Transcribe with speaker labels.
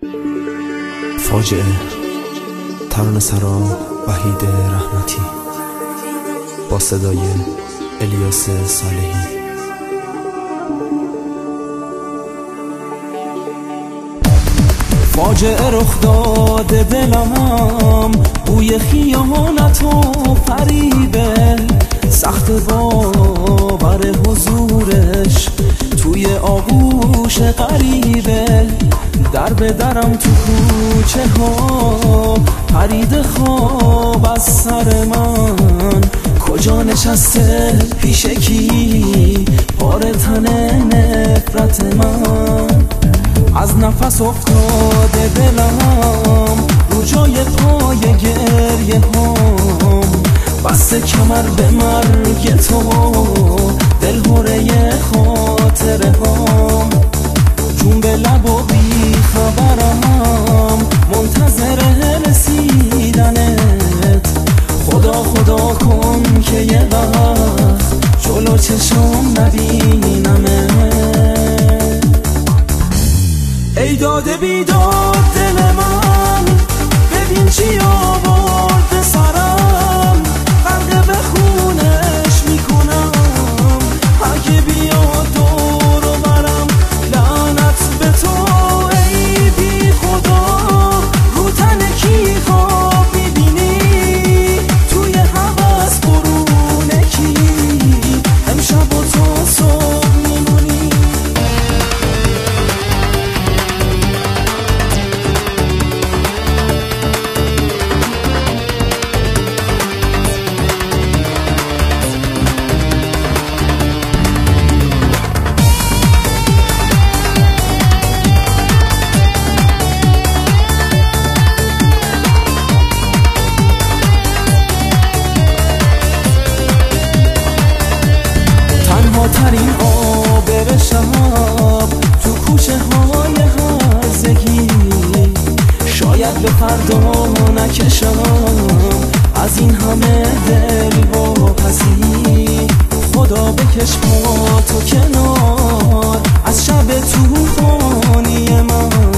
Speaker 1: فاجعه، ترانه‌سرا وحید رحمتی با صدای الیاس صالحی.
Speaker 2: فاجعه رخ داده دلم، بوی خیانت و فریبه، سخت باور حضورش توی آغوش غریبه. در به درم تو کوچه ها پرید خواب از سر من، کجا نشسته پیش کی پاره تن نفرت من. از نفس افتاده دلم رو جای پای گریه هم، بسته کمر به مرگ تو دلهوره خاطره هم. جون به لب و بی خبرم منتظر رسیدنت، خدا خدا کن که یه وقت جلو چشم نبینمت. ای داده بیداد دل من، ببین چی آورده سرم، غرق به خونش میکنم. اگه بیاد دور و برم لعنت به تو ای بی خدا. رو تن کی خواب میبینی توی هوس برونه کی، امشب و تو صبح میمونی. ترین آبر شب تو کوچه های هرزگی، شاید به فردا نکشم از این همه دل واپسی. خدا بکش پا تو کنار از شب طوفانی من،